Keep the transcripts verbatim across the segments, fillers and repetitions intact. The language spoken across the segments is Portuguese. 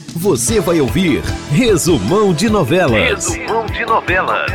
Você vai ouvir Resumão de Novelas. Resumão de Novelas.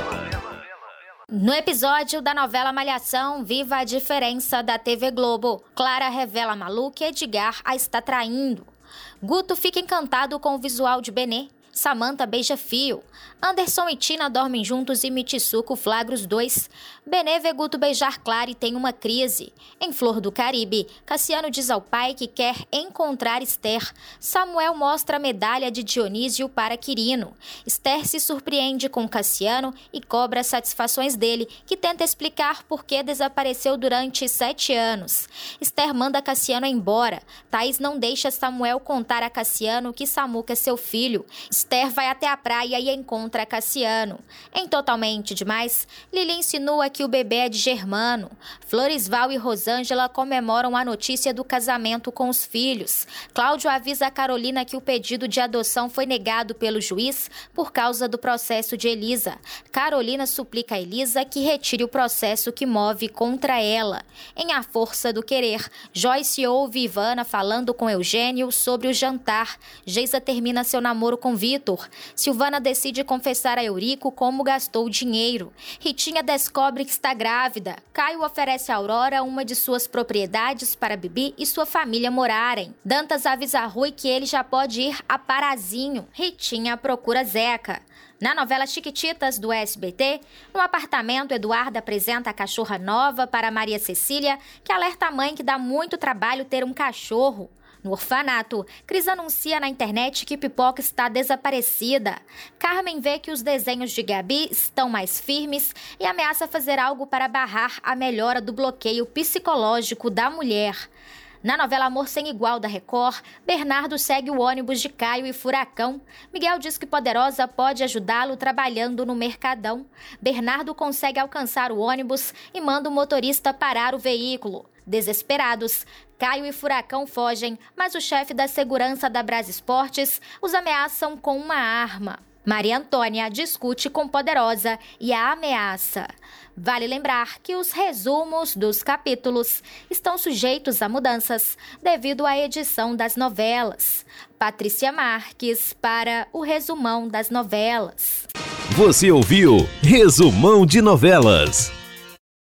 No episódio da novela Malhação, Viva a Diferença da T V Globo, Clara revela a Malu que Edgar a está traindo. Guto fica encantado com o visual de Benê. Samantha beija Fio. Anderson e Tina dormem juntos e Mitsuko flagra os dois. Benê vê Guto beijar Clara e tem uma crise. Em Flor do Caribe, Cassiano diz ao pai que quer encontrar Esther. Samuel mostra a medalha de Dionísio para Quirino. Esther se surpreende com Cassiano e cobra as satisfações dele, que tenta explicar por que desapareceu durante sete anos. Esther manda Cassiano embora. Thaís não deixa Samuel contar a Cassiano que Samuca é seu filho. Esther vai até a praia e encontra Cassiano. Em Totalmente Demais, Lili insinua que o bebê é de Germano. Floresval e Rosângela comemoram a notícia do casamento com os filhos. Cláudio avisa a Carolina que o pedido de adoção foi negado pelo juiz por causa do processo de Elisa. Carolina suplica a Elisa que retire o processo que move contra ela. Em A Força do Querer, Joyce ouve Ivana falando com Eugênio sobre o jantar. Geisa termina seu namoro com Vitor. Silvana decide confessar a Eurico como gastou o dinheiro. Ritinha descobre que está grávida. Caio oferece a Aurora uma de suas propriedades para Bibi e sua família morarem. Dantas avisa a Rui que ele já pode ir a Parazinho. Ritinha procura Zeca. Na novela Chiquititas, do S B T, no apartamento, Eduardo apresenta a cachorra nova para Maria Cecília, que alerta a mãe que dá muito trabalho ter um cachorro. No orfanato, Cris anuncia na internet que Pipoca está desaparecida. Carmen vê que os desenhos de Gabi estão mais firmes e ameaça fazer algo para barrar a melhora do bloqueio psicológico da mulher. Na novela Amor Sem Igual da Record, Bernardo segue o ônibus de Caio e Furacão. Miguel diz que Poderosa pode ajudá-lo trabalhando no Mercadão. Bernardo consegue alcançar o ônibus e manda o motorista parar o veículo. Desesperados, Caio e Furacão fogem, mas o chefe da segurança da Brás Esportes os ameaçam com uma arma. Maria Antônia discute com Poderosa e a ameaça. Vale lembrar que os resumos dos capítulos estão sujeitos a mudanças devido à edição das novelas. Patrícia Marques para o Resumão das Novelas. Você ouviu Resumão de Novelas.